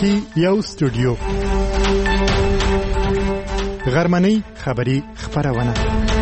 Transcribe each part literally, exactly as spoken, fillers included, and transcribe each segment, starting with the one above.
کې یو استودیو غرمنۍ خبری خبرونه.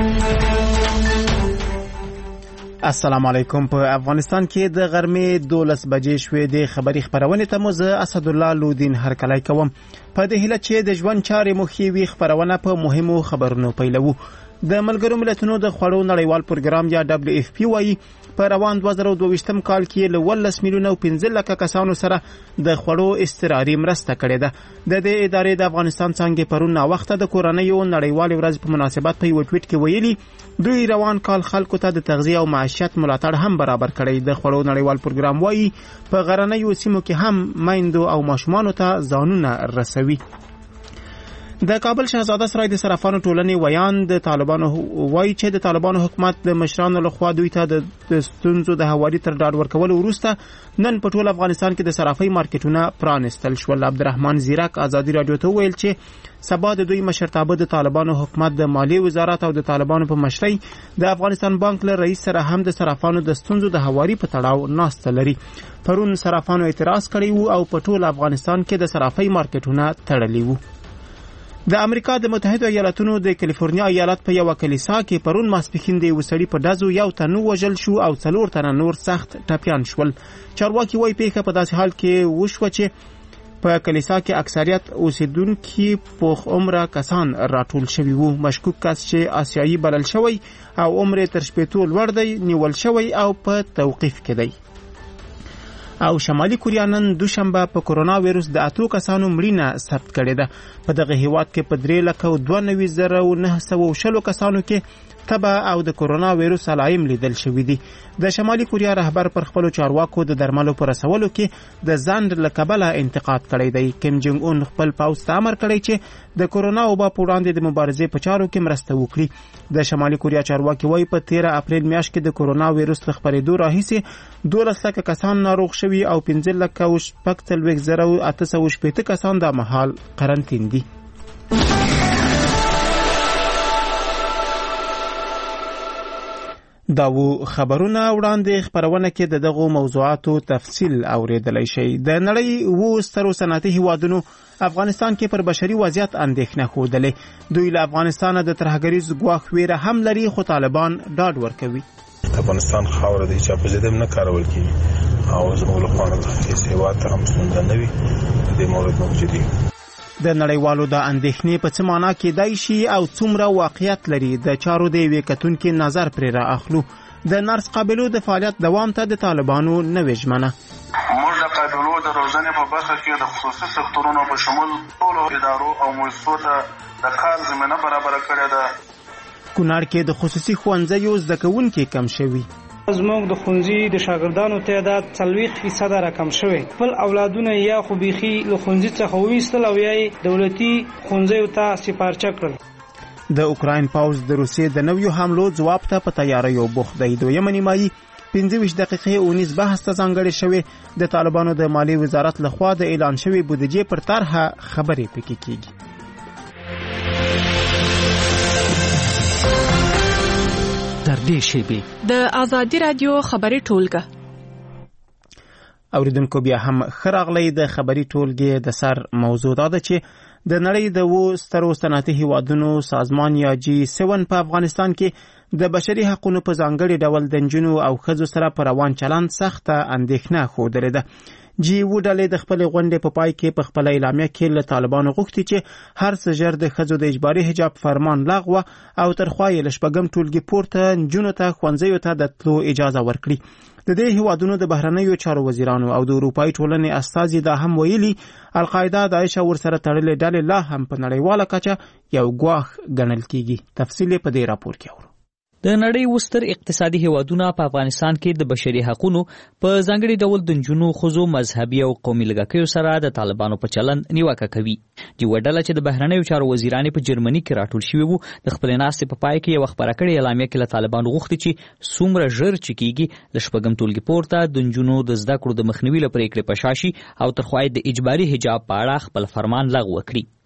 السلام علیکم. په افغانستان کې د غرمې دولس بجې شوې د خبری خبرونه ته مو زه اسد الله لودین هرکلی کوم. په دې هیله چې د ژوند چارې مو ښې وي خبرونه په مهمو خبرونو پیلوو. د ملګرو ملتونو د خوړو نړیوال پروګرام یا دبليو اف پی وايي په روان دوه زره دوه ویشتم کال کې له ولس میلیونه او پنځه لکه کسانو سره د خوړو اضطراري مرسته کړې ده. د دې ادارې د افغانستان څنګه پرون وخت د کورنیو نړیوال ورځ په مناسبت په یو ټویټ کې ویلي دوی روان کال خلکو ته د تغذیه او معیشت ملاتړ هم برابر کړی. د خوړو نړیوال پروګرام وايي په غرنیو سیمو کې هم میندو او ماشومانو ته ځانونه رسوي. د کابل شهزاده سرای د صرافانو ټولنې ویان د طالبانو وایي چې د طالبانو حکومت د مشرانو لخوا دوی ته د ستونزو د هواري تر ډاډ ورکولو وروسته نن په ټول افغانستان کې د صرافۍ مارکیټونه پرانستل شول. عبدالرحمن زیرک ازادي رادیو ته ویل چې سبا د دوی مشرتابه د طالبانو حکومت د مالیې وزارت او د طالبانو په مشرۍ د افغانستان بانک له رئیس سره هم د صرافانو د ستونزو د هواري په تړاو ناسته لري. پرون صرافانو اعتراض کړی وو او په ټول افغانستان کې د صرافۍ مارکیټونه تړلي وو. د امریکا د متحده ایالاتونو د کالیفورنیا ایالت په یو کلیسا کې پرون ماسپښین د وسړي په دازو یو تن وژل شو او څلور تن نور سخت ټپيان شول. چارواکي وايي پیښه په داسې حال کې وشوه چې په کلیسا کې اکثریت اوسیدونکو پوخ عمره کسان راټول شوي وو. مشکوک کس چې آسیایي بلل شوی او عمر تر شپېتو لوړ دی نیول شوی او په توقیف کې دی. او شمالي کوریا نن دوشنبه په کرونا وایرس د اتو کسانو مړینه ثبت کړې ده. په دغه هیواد کې په درې لکه او دوه نوي زره او نه سوه شلو کسانو کې تبه او د کرونا وایرس علائم لیدل شوي دي. د شمالي کوریا رهبر پر خپل چارواکو د درملو پر رسولو کې د ځند له کبله انتقاد کړی دی. کیم جونګ اون خپل پوځ ته امر کړی چې د کرونا وبا په وړاندې د مبارزې په چارو کې مرسته وکړي. د شمالي کوریا چارواکي وايي په تیره اپریل میاشت کې د کرونا وایرس له خپرېدو راهیسې دولس لکه کسان ناروغ شوي او پنځه لکه او شپږ څلوېښت زره او اته سوه شپېته کسان د مهال قرنطین دي. دا و خبرونه وړاندې خبرونه کې د دغو موضوعاتو تفصیل اوریدلای شي. د نړۍ و سترو صنعتي هیوادونو افغانستان کې پر بشري وضعیت اندېښنه ښودلې. دوی له افغانستان د ترهګریز ګواښ ویره هم لري خو طالبان ډاډ ورکوي. افغانستان خاوره د چا په ضد نه کارول کیږي او زموږ لپاره د هیڅ ته هم ستونزه نه وي. د مورد موجودي د نړیوالو د اندېښنې په څه معنا کې دی شي او څومره واقعیت لري د چارو د یوې کتونکي نظر پرې را اخلو. د نرس قابلو د فعالیت دوام ته د طالبانو نوې ژمنه. موږ د قابلو د روزنې په برخه کې د خصوصي سکتورونو په شمول ټولو ادارو او مؤسسو ته د کار زمینه برابر کړې ده. کونړ کې د خصوصي ښوونځیو زده کوونکي کم شوي. زموږ د ښوونځي د شاګردانو تعداد څلوېښت فیصده راکم شوی. خپل اولادونه یا خو بیخي له ښوونځي څخه وویستل او یا یې دولتي ښوونځیو ته سپارچه کړل. د اوکراین پوځ د روسیې د نویو حملو ځواب ته په تیاریو بوخت دی. دویمه نیمایي پنځه ویشت دقیقې اونیز بحث ته ځانګړې شوې. د طالبانو د مالیې وزارت لخوا د اعلان شوې بودیجې پر طرحه خبرې پکې کیږي. د آزادی رادیو خبری ټولګه اوریدونکو بیا هم خراغلی. د خبری ټولګې د سر موضوع دا ده چې د نړۍ د و سترو صنعتي هیوادونو سازمان یا جی سیون په افغانستان کې د بشري حقوقو په ځانګړي ډول د نجونو او ښځو سره په روان چلند سخته اندېښنه ښودلې ده. جی و ډلې د خپل غونډې په پای کې په خپل اعلامیه کې له طالبانو غوښتي چې هر څه ژر د ښځو د اجباري حجاب فرمان لغوه او ترخوا یې له شپږم ټولګي پورته نجونو ته ښوونځیو ته د تلو اجازه ورکړي. د دې هیوادونو د بهرنیو چارو وزیرانو او د اروپایي ټولنې استازي دا هم ویلي القاعده داعش ورسره تړلې ډلې لا هم په نړیواله کچه یو ګواښ ګڼل کیږي. تفصیل په دې راپور کې اورو. د نړۍ وستر اقتصادي هیوادونه په افغانستان کې د بشري حقوقو په ځانګړي ډول د نجونو ښځو مذهبي او قومي لږکیو سره د طالبانو په چلند نیوکه کوي. د وډله چې د بهرنیو چارو وزیرانې په جرمني کې راټول شوي وو د خپل ناستې په پای کې یو خبره کړې اعلامیه کې له طالبانو غوښتي چې څومره ژر چې کیږي د شپږم ټولګي پورته د نجونو د زده کړو د مخنیوي لپاره پریکړې په شاشي او ترخوا د اجباري حجاب په اړه خپل فرمان لغوه کړي.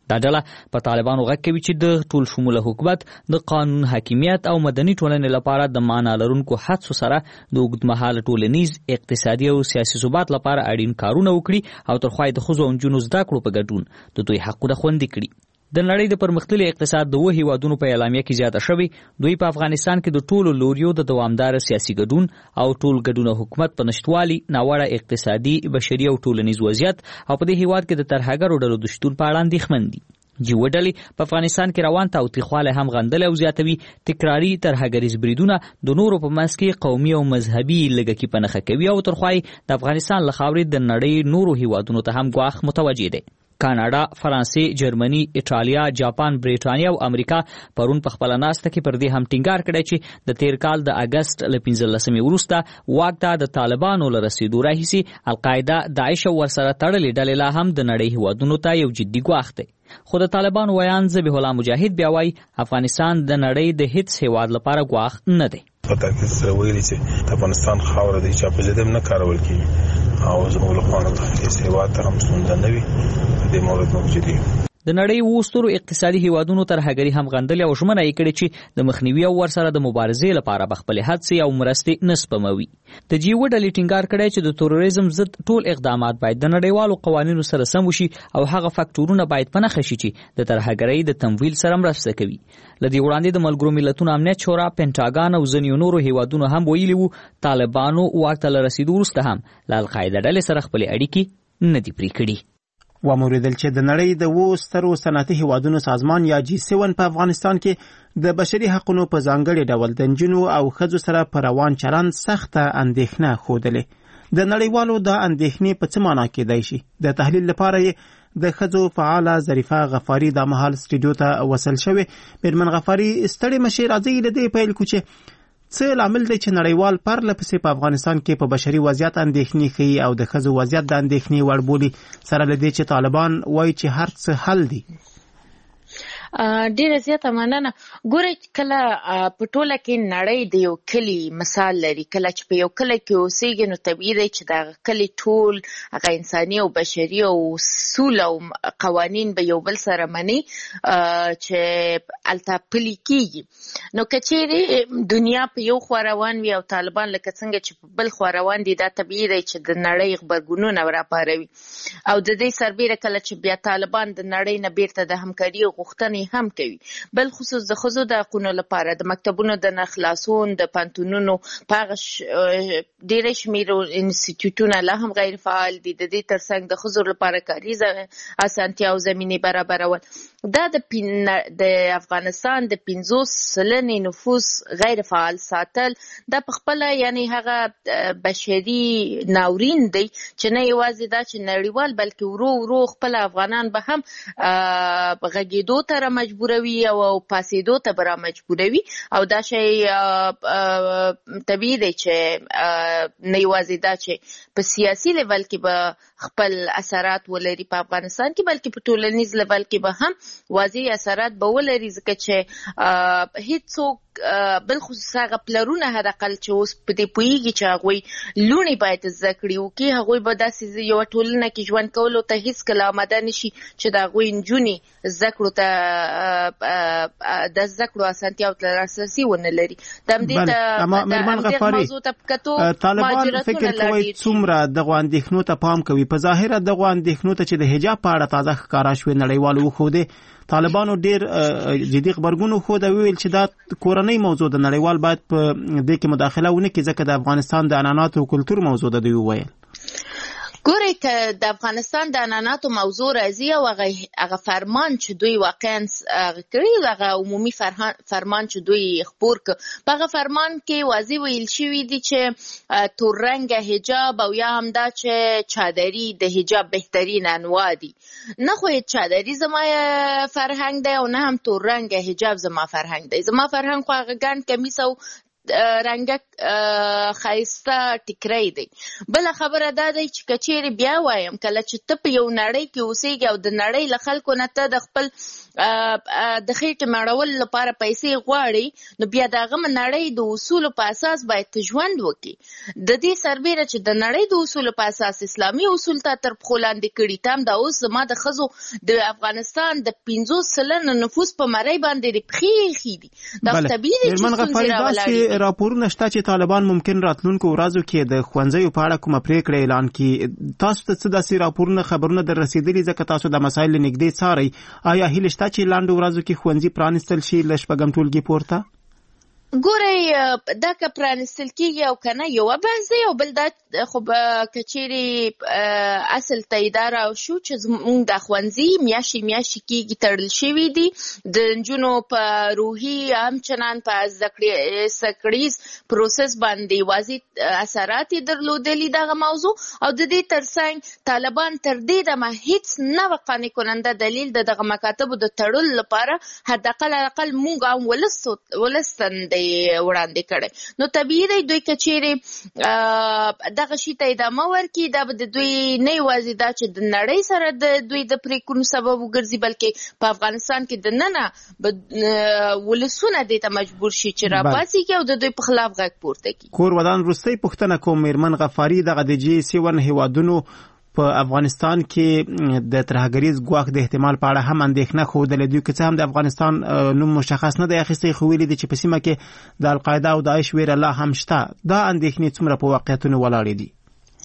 دا ډله په طالبانو غږ کوي چې د ټول شموله حکومت د قانون حاکمیت او مدني ټولنې لپاره د معنا لرونکو حدسو سره د اوږدمهاله ټولنیز اقتصادي او سیاسي ثبات لپاره اړین کارونه وکړي او تر خوا یې د ښځو او نجونو زده کړو په ګډون د دوی حقونه خوندي کړي. د نړۍ د پرمختللي اقتصاد د اوه هیوادونو په اعلامیه کې زیاته شوې دوی په افغانستان کې د ټولو لوریو د دوامدار سیاسي ګډون او ټول ګډونه حکومت په نشټوالي ناوړه اقتصادي بشري او ټولنیز وضعیت او په دې هیواد کې د ترهګرو ډلو د شتون په اړه اندېښمن دي. جیو ډلې په افغانستان کې روان تاوتریخوالی هم غندلی او زیاتوي. تکراري ترهګریز بریدونه د نورو په منځ کې قومي او مذهبي لږکي په نښه کوي او تر خوا یې د افغانستان له خاورې د نړۍ نورو هیوادونو ته هم ګواښ متوجه دی. کاناډا، فرانسې، جرمني، ایټالیا، جاپان، بریټانیا او امریکا پرون په خپله ناسته کې پر دې هم ټینګار کړی چې د تیر کال د اګست له پنځلسمې وروسته واک ته د طالبانو له رسېدو راهیسې القاعده، داعش او ورسره تړلې ډلې لا هم د نړۍ هیوادونو ته یو جدي ګواښ دی. خو د طالبانو ویان ذبیح الله مجاهد بیا وایي افغانستان د نړۍ د هیڅ هیواد لپاره ګواښ نه دی. په تاکید سره ویلي چې د افغانستان خاوره د هیچا په ضد نه کارول کېږي او زموږ لپاره د هیڅ هیواد ته هم ستونزه نه وي. په دې مورد موجود دي. د نړۍ اوو سترو اقتصادي هیوادونو ترهګري هم غندلې او ژمنه یې کړې چې د مخنیوي او ورسره د مبارزې لپاره به خپلې هڅې او مرستې نه سپموي. د جیو ډلې ټینګار کړی چې د تروریزم ضد ټول اقدامات باید د نړیوالو قوانینو سره سم وشي او هغه فاکټورونه باید په نښه شي چې د ترهګرۍ د تمویل سره مرسته کوي. له دې وړاندې د ملګرو ملتونو امنیت شورا، پینټاګان او ځینو نورو هیوادونو هم ویلي وو طالبانو واک ته له رسېدو وروسته هم له القاعده ډلې سره خپلې اړیکې نه دي پرې کړي. وموریدل چې د نړۍ د اوو سترو صنعتي هیوادونو سازمان یا جی سیون په افغانستان کې د بشري حقونو په ځانګړي ډول د نجونو او ښځو سره په روان چلند سخته اندېښنه ښودلې. د نړیوالو دا اندېښنې په څه معنا کېدای شي؟ د تحلیل لپاره یې د ښځو فعاله ظریفه غفاري دا مهال سټوډیو ته وصل شوې. میرمن غفاري، ستړې مشې راځي له دې پیل کو چې څه لامل دی چې نړیوال پرله پسې په افغانستان کې په بشري وضعیت اندېښنې ښیي او د ښځو وضعیت د اندېښنې وړ بولي، سره له دې چې طالبان وایي چې هر څه حل دی؟ ډیره زیاته مننه. ګورئ، کله په ټوله کې نړۍ د یو کلي مثال لري. کله چې په یو کلی کې اوسېږي نو طبیعي دی چې دغه کلي ټول هغه انساني او بشري او اصول او قوانین به یو بل سره مني چې هلته پلي کېږي. نو که چیرې دنیا په یو خوا روان وي او طالبان لکه څنګه چې په بل خوا روان دي، دا طبیعي دی چې د نړۍ غبرګونونه راپاروي او د دې سربیره کله چې بیا طالبان د نړۍ نه بیرته د همکاري غوښتنې هم کوي، بل خصوص د ښځو د حقونو لپاره د مکتبونو د نه خلاصون، د پوهنتونونو په هغه ډېری شمېر انسټیټیوټونه لا هم غیر فعال دي. د دې ترڅنګ د ښځو لپاره کاري اسانتیا او زمینې برابرول. دا د افغانستان د پنځوس سلنې نفوس غیر فعال ساتل دا په خپله یعنی هغه بشري ناورین دی چې نه یوازې دا چې نړیوال بلکې ورو ورو خپل افغانان به هم غږېدو ته مجبوروي او پاسېدو ته به را مجبوروي او دا شی طبیعي دی چې نه یوازې دا چې په سیاسي لیول کې به خپل اثرات ولري په افغانستان کې، بلکې په ټولنیز لیول کې به هم واضح اثرات به ولري، ځکه چې هیڅوک بل خصوص هغه پلرونه حداقل چې اوس په دې پوهېږي چې هغوی لوڼې باید زده کړي وکړي، هغوی به داسې یوه ټولنه کې ژوند کولو ته هېڅکله آماده نه شي چې د هغوی نجونې زده کړو ته د زده کړو اسانتیاو ته لاسرسي ونه لري. د همدې موضوع ته په کتو طالبان فکر کوي څومره دغو اندېښنو ته پام کوي؟ په ظاهره دغو اندېښنو ته چې د حجاب په اړه تازه ښکاره شوې نړیوالو وښودې، طالبانو ډیر جدي غبرګون وښود او ویل چې دا کورنۍ موضوع د نړیوال باید په دې کې مداخله ونه کړي ځکه د افغانستان د عنعناتو کلتور موضوع ده. دوی وویل ګورئ، که د افغانستان د عنعناتو موضوع راځي او هغه فرمان چې دوی واقعا هغه کړي، هغه عمومي فرمان چې دوی خپور کړ، په هغه فرمان کې واضح ویل شوي دي چې تور رنګه حجاب او یا هم دا چې چادري د حجاب بهترین انواع دي. نه خو چادري زما فرهنګ دی او نه هم تور رنګه حجاب زما فرهنګ دی. زما فرهنګ خو هغه ګڼ کمیس او رنګک ښایسته ټیکری دی. بله خبره دا دی چې که چیرې بیا وایم کله چې ته په یو نړۍ کې اوسېږي او د نړۍ له خلکو نه ته د خپل د خېټې مړول لپاره پیسې غواړي نو بیا د هغه نړۍ د اصولو په اساس باید ژوند وکړي. د دې سربېره چې د نړۍ د اصولو په اساس اسلامي اصول ته تر پښو لاندې کړي تام دا اوس زما د ښځو د افغانستان د پنځوس سلنه نفوس په مرۍ باندې د پښې ایښي دي. دا طبیعي دی چې ستونزې راولاړېږي. راپورونه شته چې طالبان ممکن راتلونکو ورځو کې د ښوونځیو په اړه کومه پریکړه اعلان کړي. تاسو ته څه داسې راپورونه خبرونه در رسېدلي ځکه تاسو د مسایل نږدې څارئ؟ آیا هیله شته چې لاندې ورځو کې ښوونځي پرانیستل شي له شپږم ټولګي پورته؟ ګورئ دا که پرانیستل کېږي او که نه یوه بحث دی او بل دا خو به که چیرې اصل ته اداره شو چې زموږ د ښوونځي میاشتې میاشتې کېږي تړل شوي دي د نجونو په روحي همچنان په زده کړیز پروسس باندې واضح اثرات یې درلودلي دغه موضوع او د دې ترڅنګ طالبان تر دې دمه هیڅ نه قانع کننده دلیل د دغه مکاتبو د تړلو لپاره حداقل اقل موږ هم ولس ولس ته وړاندې کړي. نو طبیعي دی دوی که چیرې دغه شي ته ادامه ورکړي دا به د دوی نه یوازې دا چې د نړۍ سره د دوی د پریکړو سبب وګرځي بلکې په افغانستان کې د ننه ولسونه دې ته مجبور شي چې راپاڅېږي او د دوی په خلاف غږ پورته کړي. کور ودان وروستۍ پوښتنه کوم میرمن غفاري دغه د جی سیون هیوادونو په افغانستان کې د ترهګریز ګواښ د احتمال په اړه هم اندېښنه ښودلې. دوی که څه هم د افغانستان نوم مشخص نه دی اخیستی خو ویلي دي چې په سیمه کې د القاعده او داعش ویره لا هم شته. دا اندېښنې څومره په واقعیتونو ولاړې دي؟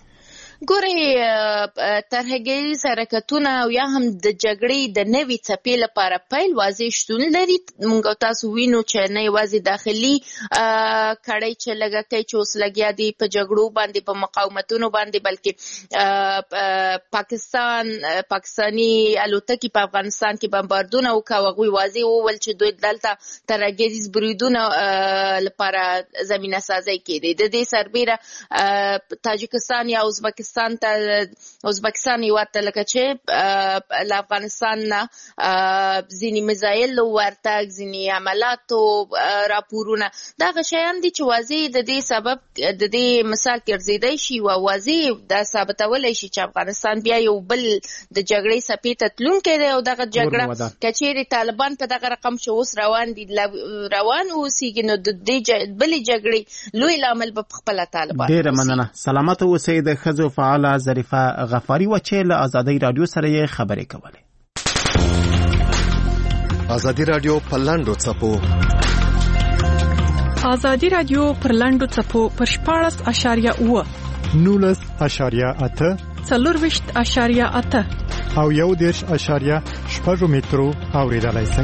ګورئ ترهګریز حرکتونه او یا هم د جګړې د نوې څپې لپاره پیل واضح شتون لري. موږ تاسو وینو چې نه یوازې داخلي کړۍ چې لږه کوي چې اوس لګیا دي په جګړو باندې په مقاومتونو باندې بلکې پاکستان پاکستاني الوتکې په افغانستان کې بمباردونه وکړه او هغوی واضح وویل چې دوی دلته ترهګریز بریدونو لپاره زمینه سازي کړې. د دې سربېره تاجکستان یا ازبکستان ته ازبکستان یو ته لکه چې له افغانستان نه ځینې میزایل ورتګ ځینې حملاتو راپورونه دغه شیان دي چې واضح د دې سبب د دې مثال ګرځېدی شي او واضح دا ثابتولی شي چې افغانستان بیا یو بل د جګړې څپې ته تلونکی دی او دغه جګړه که چیرې طالبان په دغه رقم چې اوس روان دي روان اوسېږي نو د دې بلې جګړې لوی لامل به پخپله طالبان. ډېره مننه. سلامت اوسئ. د ښځو فعاله ظریفه غفاري وه چې له ازادۍ راډیو سره یې خبرې کولې. ازادي راډیو په لاندو څپو ازادي راډیو پر لاندو څپو پر شپاړس اشاریه اوه نولس اشاریه اته څلورویشت اشاریه اته او یو دېرش اشاریه شپږ مترو اورېدلی شئ.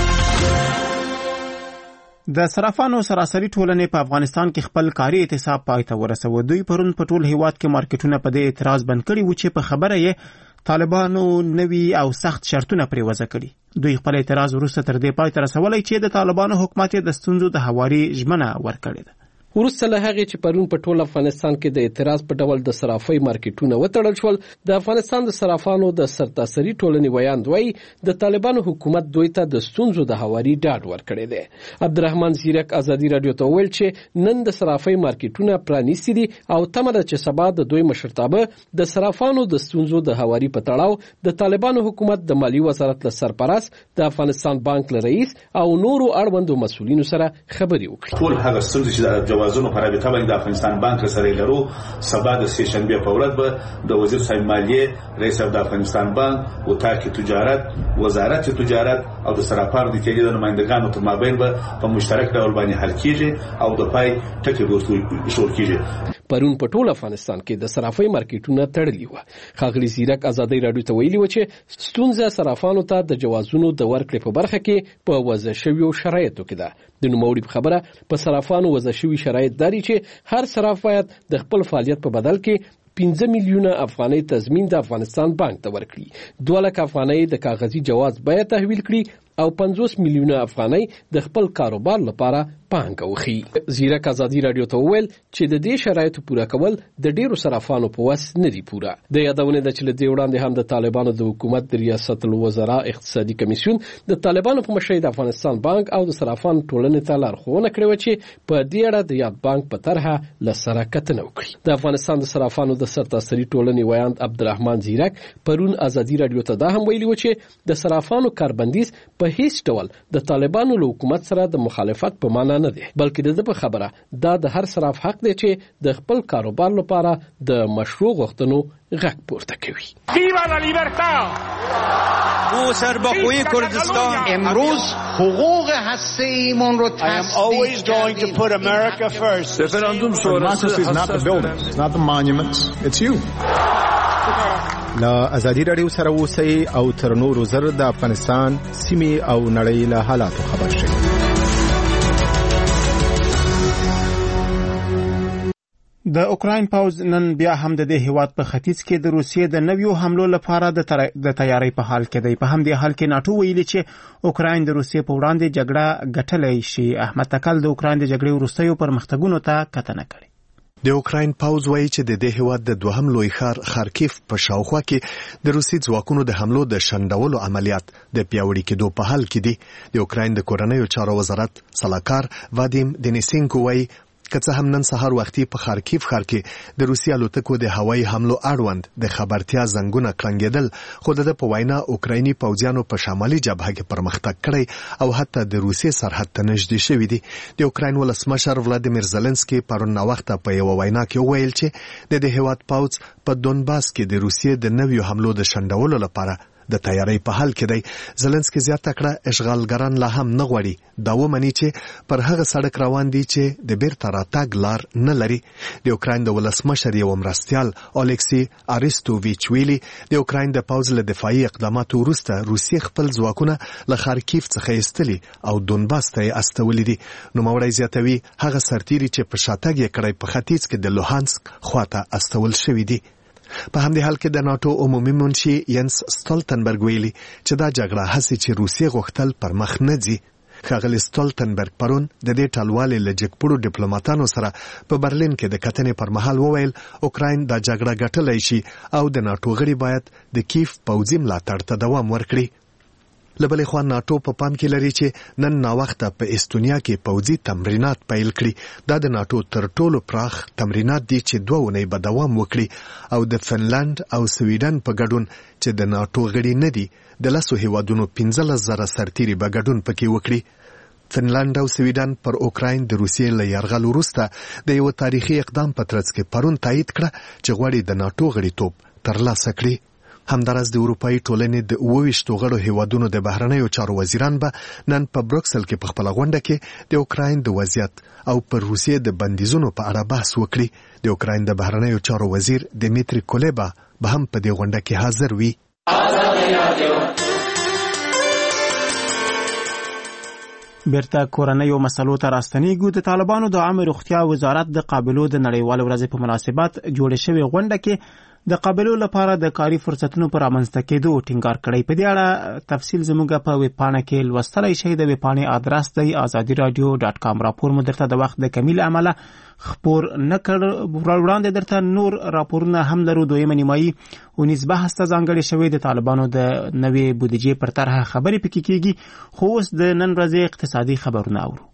د صرافانو سراسري ټولنې په افغانستان کې خپل کاري اعتصاب پای ته ورسوه. دوی پرون په ټول هیواد کې مارکیټونه په دې اعتراض بند کړي وو چې په خبره یې طالبانو نوي او سخت شرطونه پرې وضع کړي. دوی خپل اعتراض وروسته تر دې پای ته رسولی چې د طالبانو حکومت یې د ستونزو د هواري ژمنه ورکړې ده. وروسته له هغې چې پرون په ټول افغانستان کې د اعتراض په ډول د صرافۍ مارکیټونه وتړل شول، د افغانستان د صرافانو د سرتاسري ټولنې ویاند وایي د طالبانو حکومت دوی ته د ستونزو د هواري ډاډ ورکړی دی. عبدالرحمن زیرک ازادي راډیو ته وویل چې نن د صرافۍ مارکیټونه پرانیستي دي او تمه ده چې سبا د دوی مشرتابه د صرافانو د ستونزو د هواري په تړاو د طالبانو حکومت د مالی وزارت له سرپرست د افغانستان بانک له رئیس او نورو اړوندو مسؤلینو سره خبرې وکړي. ټول هغه ستونزې چې جوازونو په رابطه باندې د افغانستان بانک سره لرو، سبا د سه شنبه په ورځ به د وزیر صاحب مالیه رئیس د افغانستان بانک او تاکي تجارت وزارت تجارت او د صرافانو د تګید نمائندګانو تر مابین به په مشترک ډول باندې حل کیږي او د پای ټکی ورته شروع کیږي. پرون په ټول افغانستان کې د صرافۍ مارکیټونه تړلي وو. ښاغلي زیرک ازادي راډیو ته ویلي و چې ستونزه صرافانو ته د جوازونو د ورکړې په برخه کې په وضع شویو شرایطو کې ده. د نوموړي په خبره په صرافانو وضع شوي شرایط داري چې هر صراف باید د خپل فعالیت په بدل کې پنځه میلیونه افغانۍ تضمین د افغانستان بانک ته ورکړي، دوه لکه افغانۍ د کاغذي جواز بیه تحویل کړي او پنځوس میلیونه افغانۍ د خپل کاروبار لپاره پانګه وخی. زیرک ازادي رادیو ته وویل چې د دې شرایطو پوره کول د ډیرو صرافانو په وس نه دی پوره. د یادونه ده چې له دې وړاندې هم د طالبانو د حکومت د ریاست الوزرا اقتصادي کمیسیون د طالبانو په مشرۍ د افغانستان بانک او د صرافانو ټولنې ته لارښوونه کړې و چې په دې اړه د یاد بانک په طرحه له سره کتنه وکړي. د افغانستان د صرافانو د سرتاسري ټولنې ویاند عبدالرحمن زیرک پرون ازادي رادیو ته دا هم ویلي و چې د صرافانو کاربندیز په هیڅ ډول د طالبانو له حکومت سره د مخالفت په معنا نه دی، بلکې د په خبره دا د هر صراف حق دی چې د خپل کاروبار لپاره د مشروع غوښتنو غږ پورته کوي. ویوا لا لیبرتا! او سربخوی کردستان امروز حقوق هسته‌ایمون رو always going to put America first. Referendum sonrası is not the buildings, it's not the monuments, it's you. لا ازادي رادیو سره اوسئ او تر نورو زر د افغانستان سیمې او نړۍ له حالاتو خبر شئ. د اوکراین پوز نن بیا هم د دې هیواد په ختیځ کې د روسیې د نویو حملو لپاره د تر... د تیاری په حال کې دی. په همدې حال کې ناتو ویلي چې اوکراین د روسیې په وړاندې جګړه ګټلای شي. احمد تکل د اوکراین د جګړې وروستیو پرمختګونو ته کتنه کوي. د اوکراین پوز وایي چې د دې هیواد د دوهم لوی ښار خارکیف په شاوخوا کې د روسي ځواکونو د حملو د شنډولو عملیات د پیاوړي کېدو په حال کې دي. د اوکراین د کورنیو چارو وزارت سلاکار وادیم دنیسینکو وایي که څه هم نن سهار وختي په خارکیف ښار کې د روسي الوتکو د هوایي حملو اړوند د خبرتیا زنګونه کړنګېدل، خو د په وینا اوکرایني پوځیانو په شمالي جبهه کې پرمختګ کړی او حتی د روسي سرحد ته نږدې شوي دي. د اوکراین ولسمشر ولادیمیر زلنسکي پرون ناوخته په یوه وینا کې وویل چې د دې هیواد پوځ په دونباس کې د روسیې د نویو حملو د شنډولو لپاره د تیاری په حال کې دی. زلنسکي زیاته کړه اشغالګران لا هم نه غواړي دا ومني چې پر هغه سړک روان دي چې د بیرته راتګ لار نه لري. د اوکراین د ولسمشر یو مرستیال الیکسی اریستوویچ ویلي د اوکراین د پوځ له دفاعي اقداماتو وروسته روسیې خپل ځواکونه له خارکیف څخه ایستلي او دونباس ته یې استولي دي. نوموړی زیاتوي هغه سرتیري چې په شاتګ یې کړی په ختیځ کې د لوهانسک خواته استول شوي دي. په همدې حال کې د ناتو عمومي منشي ینس ستولتنبرګ ویلي چې دا جګړه هسې چې روسیې غوښتل پر مخ نه ځي. ښاغلي ستولتنبرګ پرون د دې ټلوالې له جګپوړو ډیپلوماتانو سره په برلین کې د کتنې پر مهال وویل اوکراین دا جګړه ګټلی شي او د ناتو غړي باید د کیف پوځي ملاتړ ته دوام ورکړي. له بلې خوا ناتو په پام کې لري چې نن ناوخته په استونیا کې پوځي تمرینات پیل کړي. دا د ناتو تر ټولو پراخ تمرینات دي چې دوه اونۍ به دوام وکړي او د فنلند او سویډن په ګډون چې د ناتو غړي نه دي د لسو هیوادونو پنځلس زره سرتیري به ګډون پکې وکړي. فنلند او سویډن پر اوکراین د روسیې له یرغل وروسته د یو تاریخي اقدام په ترڅ کې پرون تایید کړه چې غواړي د ناتو غړیتوب ترلاسه کړي. همدارس د اروپایي ټولنې د اووه ویشتو غړو هیوادونو د بهرنیو چارو وزیران به نن په بروکسل کې په خپله غونډه کې د اوکراین د وضعیت او پر روسیې د بندیزونو په اړه بحث وکړي. د اوکراین د بهرنیو چارو وزیر دمیتری کولیبا به هم په دې غونډه کې حاضر وي. بیرته کورنیو مسلو ته راستنیږو. د طالبانو د عامه روغتیا وزارت د قابلو د نړیوال ورځې په مناسبت جوړې شوې غونډه کې د قابلو لپاره د کاري فرصتونو پر رامنځته کېدو ټینګار کړی. په دې اړه تفصیل زموږ په ویبپاڼه کې لوستلی شئ. د ویبپاڼې آدرس دی ازادي رادیو ډاټ کام. راپور مو درته د وخت د کمی له امله خپور نه کړ. وړاندې درته نور راپورونه هم لرو. دویمه نیمایي اونیز بحث ته ځانګړې شوې د طالبانو د نوې بودیجې پر طرحه خبرې پکې کېږي. خو اوس د نن ورځې اقتصادي خبرونه اورو.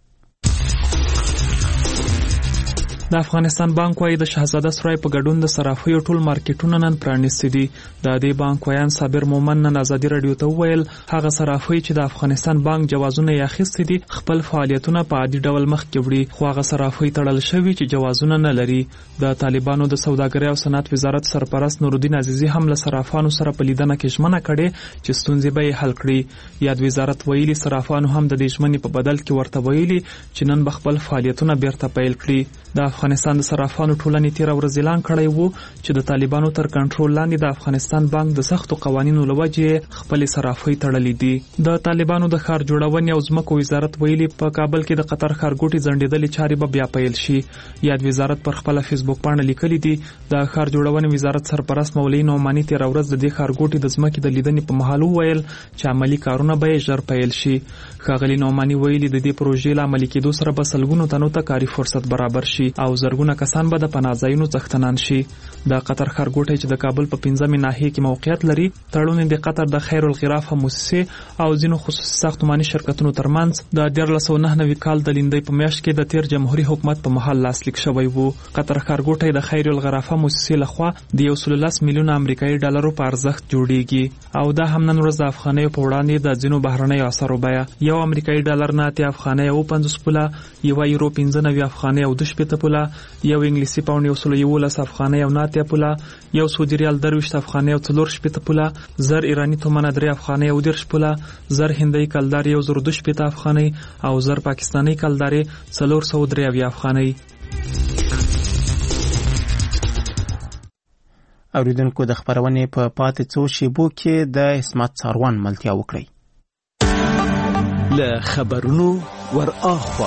د افغانستان بانک وايي د شهزاده سرای په ګډون د صرافیو ټول مارکیټونه نن پرانیستي دي. د دې بانک وایان صابر مومن نن ازادي رادیو ته وویل هغه صرافي چې د افغانستان بانک جوازونه یې اخیستي دي خپل فعالیتونه په عادي ډول مخکې وړي، خو هغه صرافي تړل شوي چې جوازونه نه لري. د طالبانو د سوداګرۍ او صنعت وزارت سرپرست نورالدین عزیزي هم له صرافانو سره په لیدنه کې ژمنه کړې چې ستونزې به یې حل کړي. یاد وزارت ویلي صرافانو هم د دې ژمنې په بدل کې ورته ویلي چې نن به خپل فعالیتونه بیرته پیل کړي. د افغانستان د صرافانو ټولنې تیر ورځ اعلان کړی وو چې د طالبانو تر کنټرول لاندې د افغانستان بانک د سختو قوانینو لوجې خپل صرافي تړلې دي. د طالبانو د ښار جوړونې او ځمکو وزارت ویلي په کابل کې د قطر ښارګوټي ځنډېدلې چارې به بیا پیل شي. یاد وزارت پر خپل فیسبوک باندې لیکلي دي د ښار جوړونې وزارت سرپرست مولوی نعماني تیر ورځ د دې ښارګوټي د ځمکې د لیدنې په مهال وویل چې عملی کارونه به ژر پیل شي. ښاغلي نعماني ویلي د دې پروژې له عملي کېدو سره به سلګونو تنو ته کاري فرصت برابر شي او زرګونه کسان به د پناه ځایونو څښتنان شي. د قطر ښارګوټی چې د کابل په پنځمې ناحیې کې موقعیت لري تړون د قطر د خیر الغرافه موسسې او ځینو خصوصي ساختماني شرکتونو ترمنځ د دیارلس سوه نهه نوي کال د لیندۍ په میاشت کې د تیر جمهوریت حکومت په مهال لاسلیک شوی وو. قطر ښارګوټی د خیر الغرافه موسسې لخوا د یو سل لس میلیونه امریکایي ډالرو په ارزښت جوړیږي او دا هم نن ورځ د افغانیو په وړاندې د ځینو بهرنیو اثارو بیه یو امریکایي ډالر نه اتیا افغانۍ او پنځوس پوله، یو یورو پنځه نوي افغانۍ او دوه شپېته پوله، یو انګلیسي پاونډ یو سل یولس افغانۍ او نه اتیا پوله، یو سعودي ریال درویشت افغانۍ او څلور شپېته پوله، زر ایراني تومنه درې افغانۍ او دېرش پوله، زر هندۍ کلدار یو زر دوه شپېته افغانۍ او زر پاکستاني کلدارې څلور سوه درې اویا افغانۍ. اوریدونکو د خبرونې په پاتې څو شیبو کې د اسمت څاروان ملتیا وکړئ. له خبرونو ور اخوا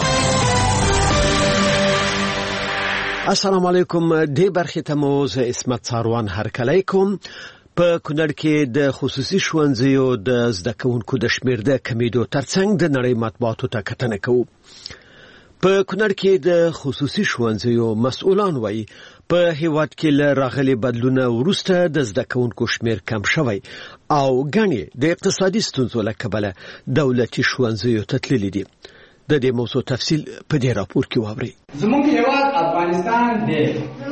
السلام علیکم. دې برخې ته مو زه اسمت څاروان هرکلی کوم. په کونړ کې د خصوصي ښوونځیو د زده کوونکو د شمېر د کمیدو ترڅنګ د نړۍ مطبوعاتو ته کتنه کوو. په کونړ کې د خصوصي ښوونځیو مسؤلان وایي په هیواد کې له راغلي بدلونه وروسته د زده کوونکو شمېر کم شوی او ګڼې د اقتصادي ستونزو له کبله دولتي ښوونځیو ته تللي دي. د دې موضوع تفصیل په دې راپور کې واورئ. زموږ هیواد افغانستان دی.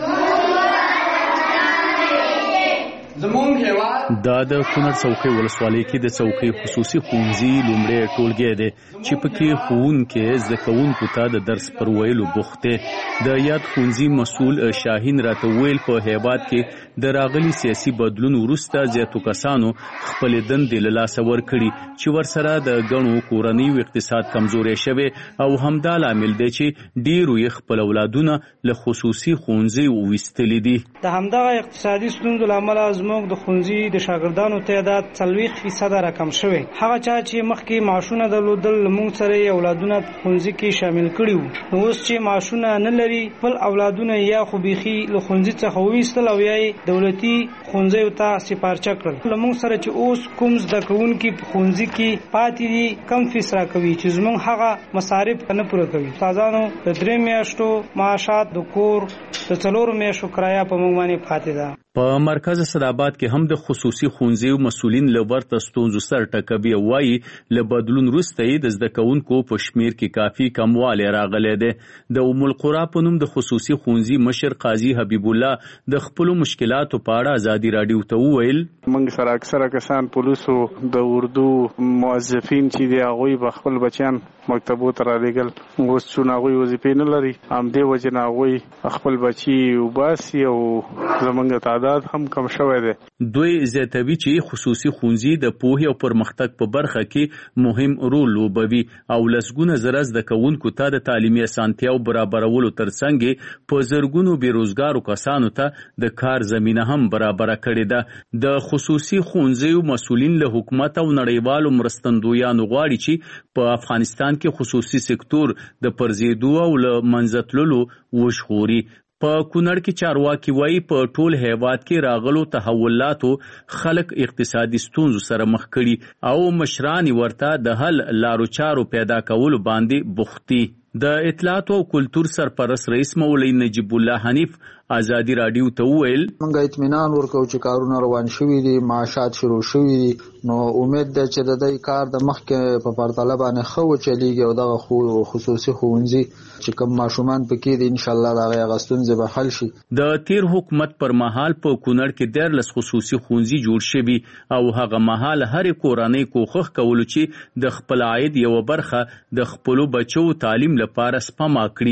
زموږ هیواد دا د کونړ څوکۍ ولسوالۍ کې د څوکۍ خصوصي ښوونځي لومړی ټولګی دی چې پکې ښوونکي زده کوونکو ته د درس پر ویلو بوخت دی. د یاد ښوونځي مسؤل شاهین راته ویل په هیواد کې د راغلي سیاسي بدلون وروسته زیاتو کسانو خپل دندې له لاسه ورکړي چې ورسره د ګڼو کورنیو اقتصاد کمزوری شوی او همدا لامل دی چې ډیرو یې خپل اولادونه له خصوصي ښوونځیو ویستلي دي. د همدغه اقتصادي ستونزو له امله زموږ د ښوونځي د شاګردانو تعداد څلوېښت فیصده راکم شوی. هغه چا چې مخکې معاشونه درلودل موږ سره یې اولادونه په ښوونځي کې شامل کړي وو. نو اوس چې معاشونه نه لري خپل اولادونه یا خو بیخي له ښوونځي څخه وویستل او یا یې دولتي ښوونځیو ته سپارچه کړل. له موږ سره چې اوس کوم زده کوونکي په ښوونځي کې پاتې دي کم فیس راکوي چې زموږ هغه مصارف نه پوره کوي. استادانو د درې میاشتو معاشات د کور د څلورو میاشتو کرایه په موږ باندې پاتې ده. په مرکز سراباد کې هم د خصوصي ښوونځیو مسؤلین له ورته ستونزو سره ټکوي او وایي له بدلون وروسته یې د زده کوونکو په شمېر کې کافي کموالی راغلی دی. د ام القرا په نوم د خصوصي ښوونځي مشر قاضي حبیب الله د خپلو مشکلاتو په اړه ازادي راډیو ته وویل موږ سره اکثره کسان پولیسو د اردو موظفین چې دی هغوی به خپل بچیان مکتبو ته رالیږل. اوس چون هغوی وظیفې نه لري همدې وجې نه هغوی خپل بچي وباسي او زموږ تعداد هم کم شوی دی. دوی زیاتوي چې خصوصي ښوونځي د پوهې او پرمختګ په برخه کې مهم رول لوبوي او لسګونه زره زده کوونکو ته د تعلیمي اسانتیاو برابرولو ترڅنګ په زرګونو بیروزګارو کسانو ته د کار زمینه هم برابره کړې ده. د خصوصي ښوونځیو مسؤلین له حکومت او نړیوالو مرستندویانو غواړي چې په افغانستان کې خصوصي سکتور د پرزیدو او له منځه تللو وژغوري. په کونړ کې چارواکي وایي په ټول هیواد کې راغلو تحولاتو خلک اقتصادي ستونزو سره مخ کړي او مشران ورته د حل لارو چارو پیدا کولو باندې بوختي. د اطلاعات او کلتور سرپرست رئیس مولوی نجیب الله حنیف ازادي راډیو ته وویل موږ اطمینان ورکو چې کارونه روان شوي دي، معاشات شروع شوي دي، نو امید ده چې د دې کار د مخکې په پرتله باندې ښه وچلیږي او دغه خو خصوصي ښوونځي چې کوم ماشومان پکې دي انشاءالله د هغې هغه ستونزې به حل شي. د تیر حکومت پر مهال په کونړ کې دیارلس خصوصي ښوونځي جوړ شوي او هغه مهال هرې کورنۍ کوښښ کولو چې د خپل عاید یوه برخه د خپلو بچو تعلیم لپاره سپما کړي.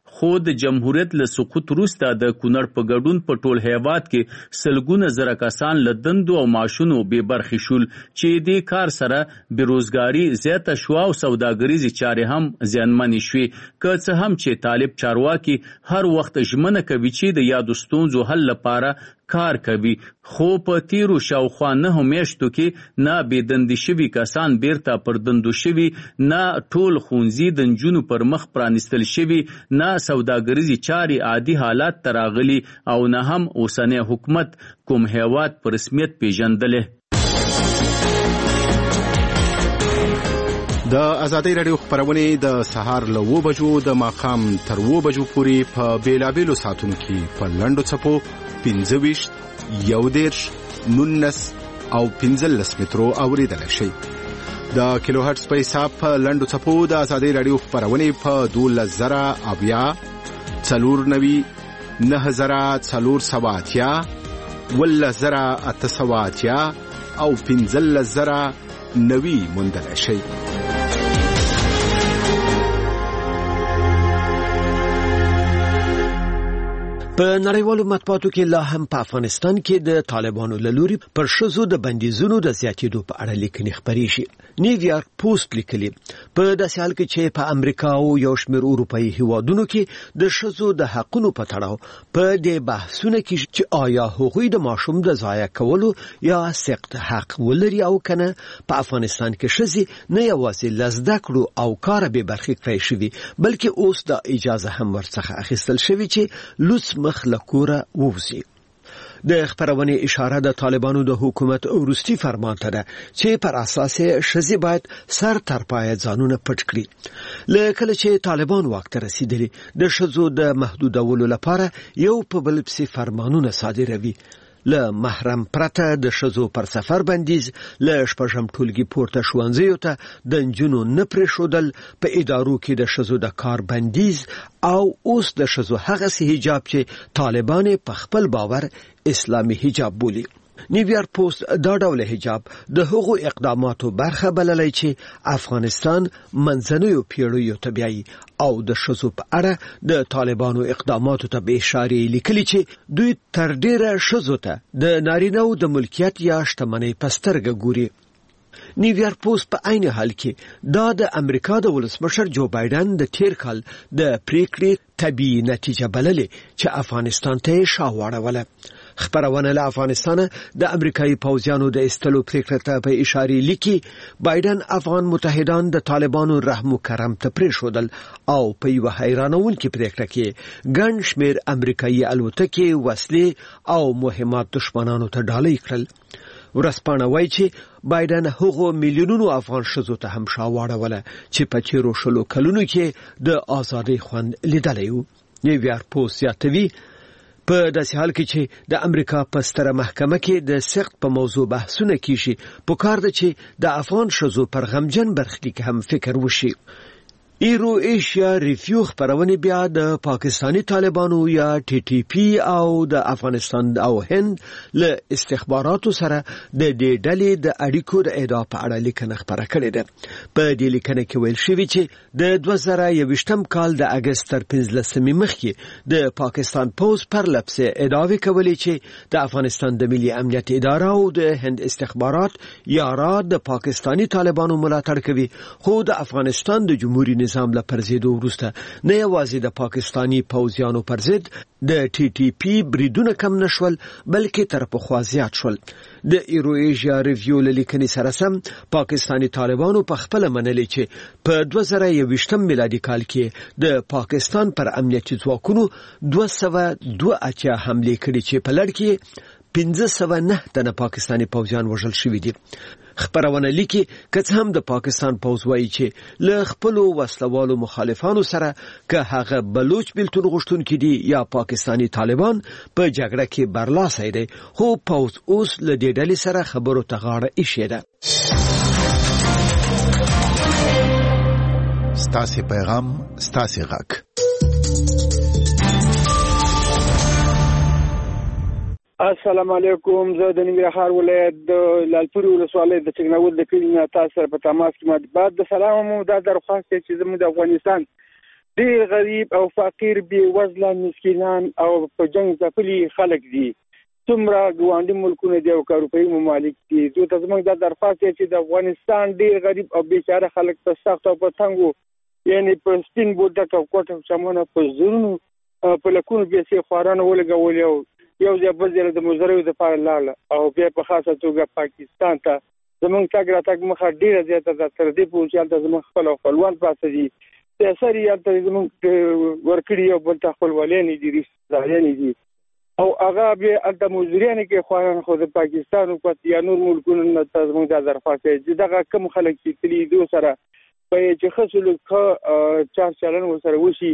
خو د جمهوریت له سقوط وروسته د کونړ په ګډون په ټول هیواد کې سلګونه زره کسان له دندو او معاشونو بې برخې شول چې دې کار سره بیروزګاري زیاته شوه او سوداګریزې چارې هم زیانمنې شوې. که څه هم چې طالب چارواکي هر وخت ژمنه کوي چې د یادو ستونزو حل لپاره کار کوي، خو په تیرو شاوخوا نهو میاشتو کې نه بې دندې شوي کسان بیرته پر دندو شوي، نه ټول ښوونځي د نجونو پر مخ پرانیستل شوي، نه سوداګریزې چارې عادي حالات ته راغلي او نه هم اوسنی حکومت کوم هیواد په رسمیت پیژندلی. د ازادۍ راډیو خبرونه د سهار له اوو بجو د ماښام تر اوو بجو پورې په بیلابیلو ساعتونو کې په لنډو څپو پنځه ویشت، یو دېرش، نولس او پنځلس مترو اورېدلی شئ. د کیلو هرټز په حساب په لنډو څپو د ازادۍ راډیو خبرونه په دولس زره اویا، څلور نوي، نهه زره څلور سوه اتیا، اوولس زره اته سوه اتیا او پنځلس زره نوي موندلی شئ. په نړیوالو مطبوعاتو کې لا هم په افغانستان کې د طالبانو له لوري پر ښځو د بندیزونو د زیاتېدو په اړه لیکنې خپرې شي. نیویارک پوسټ لیکلي په داسې حال کې چې په امریکا او یو شمېر اروپایي هیوادونو کې د ښځو د حقونو په تړاو په دې بحثونه کې چې آیا هغوی د ماشوم د ضایع کولو یا سقط حق ولري او کنه، په افغانستان کې ښځې نه یوازې له زده کړو او کاره بې برخې کړی شوي، بلکې اوس د اجازه هم ورڅخه اخیستل شوي چې لوڅ مخ له کوره ووځي. د خبرونې اشاره د طالبانو د حکومت وروستي فرمان ته ده چې پر اساس ښځې باید سر تر پایه ځانونه پټ کړي. له کله چې طالبان واک ته رسیدلي، د ښځو د محدودولو لپاره یو په بل پسې فرمانونه صادروي. له محرم پرته د ښځو پر سفر بندیز، له شپږم ټولګي پورته ښوونځیو ته د نجونو نه پرېښودل، په ادارو کې د ښځو د کار بندیز او اوس د ښځو هغسې حجاب چې طالبان په خپل باور اسلامي حجاب بولي. نیویارک پوسټ دا ډول حجاب د هغو اقداماتو برخه بللی چې افغانستان منځنیو پیړیو ته بیایي او د ښځو په اړه د طالبانو اقداماتو ته به اشارې لیکلي چې دوی تر ډیره ښځو ته د نارینه‌و د ملکیت یا شتمنۍ په سترګه ګوري. نیویارک پوسټ په عین حال کې دا د امریکا د ولسمشر جو بایدن د تیر کال د پریکړې طبیعي نتیجه بللې چې افغانستان ته یې شا واړوله. خبرونه له افغانستان د امریکایي پوځیانو د ایستلو پریکړې ته په اشاره لیکي. بایدن افغان متحدان د طالبانو رحم و کرم ته پرېښودل او په یوه حیرانونکې پریکړه کې ګڼ شمېر امریکایي الوتکې، وسلې او مهمات دښمنانو ته ډالۍ کړل. ورځپاڼه وایي چې بایدن هغو میلیونونو افغان ښځو ته هم شا واړوله چې په تیرو شلو کلونو کې د ازادۍ خوند لیدلی و. نیویارک پوسټ زیاتوي په داسې حال کې چې د امریکا په ستره محکمه کې د سقط په موضوع بحثونه کیږي، پکار ده چې د افغان ښځو پر غمجن برخلیک هم فکر وشي. ایرو ایشیا ریویو خبرونه بیا د پاکستانی طالبانو یا ټي ټي پی او د افغانستان او هند له استخباراتو سره د دې ډلې د اړیکو د اعدا په اړه لیکنه خبره کړې ده. په دې لیکنه کې ویل شوی چې د دوه زره یوویشتم کال د اګست تر پنځلسمې مخکې د پاکستان پوز پر لپسه ادعاوې کولې چې د افغانستان د ملي امنیت اداره او د هند استخبارات یا را د پاکستانی طالبانو ملاتړ کوي، خو د افغانستان د جمهوریت نظام له پرځېدو وروسته نه یوازې د پاکستانی پوځیانو پر ضد د ټي ټي پی بریدونه کم نشول، بلکې تر پخوا زیات شول. د ایرو ایشیا ریویو له لیکنې سره سم پاکستانی طالبانو په خپله منلي چې په دوه زره یوویشتم میلادي کال کې د پاکستان پر امنیتي ځواکونو دوه سوه دوه اتیا حملې کړي چې په لړ کې پنځه سوه نه تنه پاکستانی پوځیان وژل شوي دي. خبرونه لیکي که څه هم د پاکستان پوځ وایي چې له خپلو وسلوالو مخالفانو سره که هغه بلوچ بیلتون غوښتونکي دي یا پاکستانی طالبان په جګړه کې برلاسی دی، خو پوځ اوس له دې ډلې سره خبرو ته غاړه ایښې ده. ستاسې پیغام ستاسې غږ. السلام علیکم. زه د ننګرهار ولایت د لالپورې ولسوالۍ د چکناول د کلي نه تاسو سره په تماس کې یم. بعد د سلام مو دا درخواست چې زموږ د افغانستان ډیر غریب او فقیر بې وزله مسکینان او په جنگ ځپلي خلک دي. څومره ګاونډي ملکونه دي او اروپایي ممالک دي. دوی ته زموږ دا درخواست دی چې د افغانستان ډیر غریب او بیچاره خلک په سخت او په تنګو یعنی په سپین بودک او کوټ او شمونه په زورونو په لکونو پیسې خوارانو ولګولې او یو ځای بل ځای د مزدوریو دپاره لاړه او بیا په خاصه توګه پاکستان ته زموږ تګ راتګ مخه ډېره زیاته ده. تر دې پورې چې هلته زموږ خپل او خپلوان پراته دي، سیاسر یې هلته زموږ ورکړي یو بل ته خپلوالانې دي، رشتهدارانې دي او هغه بیا هلته مزدوریانې کوي خواران. خو د پاکستان حکومت یا نور ملکونو نه ته زموږ دا درخواست دی چې دغه کوم خلک چې تلي دو سره باید چې ښه سلوک ښه چار چلن ورسره وشي.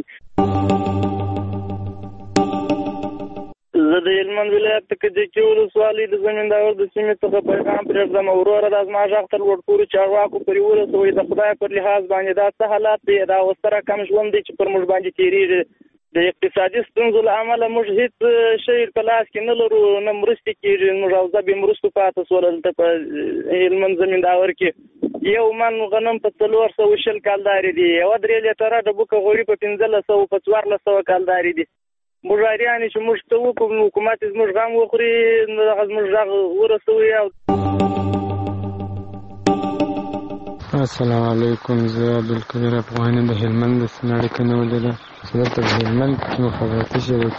زه د هلمند ولایت کجکي ولسوالۍ د زمینداور د سیمې څخه پیغام پرېږدم. وروره دا زما غږ تر لوړ پورې چارواکو پورې ورسوئ. د خدای پر لحاظ باندې دا څه حالات دی، دا اوس سره کم ژوند دی چې پر موږ باندې تېرېږي. د اقتصادي ستونزو له امله موږ هېڅ شی په لاس کې نه لرو، نه مرستې کېږي. موږ اوضاع بې مرستو پاتې شول. دلته په هلمند زمینداور کې یو من غنم په څلور سوه شل کالدارې دي، یوه درې لیټره ډبوکه غوړي په پنځلس سوه په څوارلس سوه کالدارې دي. موږ اریان چې موږ ته وکړو، حکومت زموږ غم وخوري، دغه زموږ غږ ورسوي. السلام علیکم. زه عبدالقدیر افغاني د هلمند د سناړې کنه ولله چې دلته د هلمند مخابراتي شبکې